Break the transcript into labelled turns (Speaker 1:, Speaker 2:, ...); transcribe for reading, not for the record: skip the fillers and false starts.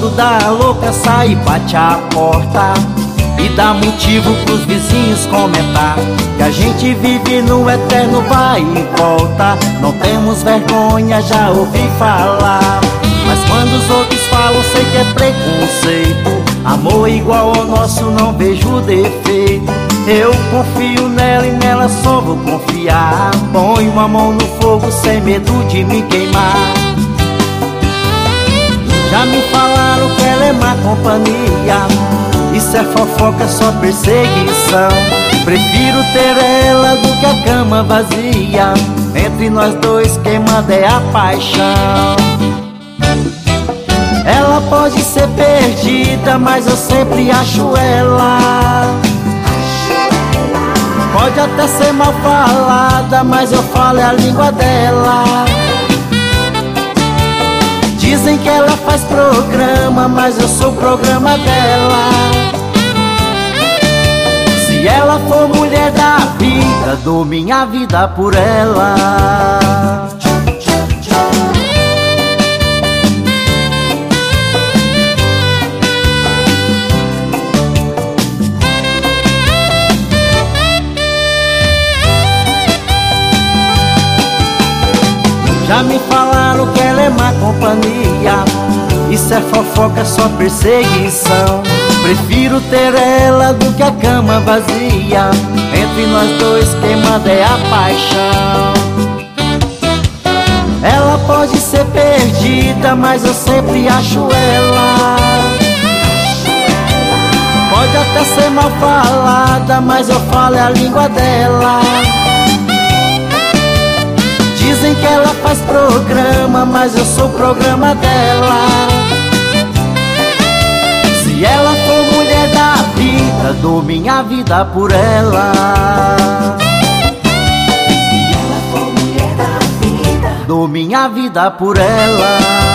Speaker 1: quando dá louca sai e bate a porta e dá motivo pros vizinhos comentar que a gente vive no eterno vai e volta. Não temos vergonha, já ouvi falar, mas quando os outros falam sei que é preconceito. Amor igual ao nosso não vejo defeito. Eu confio nela e nela só vou confiar. Ponho uma mão no fogo sem medo de me queimar. Já me falaram que ela é má companhia, isso é fofoca, só perseguição. Prefiro ter ela do que a cama vazia. Entre nós dois quem manda é a paixão. Ela pode ser perdida, mas eu sempre acho ela. Pode até ser mal falada, mas eu falo a língua dela. Dizem que ela faz programa, mas eu sou o programa dela. Se ela for mulher da vida, dou minha vida por ela. Já me falaram que ela é má companhia, isso é fofoca, só perseguição. Prefiro ter ela do que a cama vazia. Entre nós dois quem manda é a paixão. Ela pode ser perdida, mas eu sempre acho ela. Pode até ser mal falada, mas eu falo a língua dela. Dizem que ela faz programa, mas eu sou o programa dela. Se ela for mulher da vida, dou minha vida por ela.
Speaker 2: Se ela for mulher da vida,
Speaker 1: dou minha vida por ela.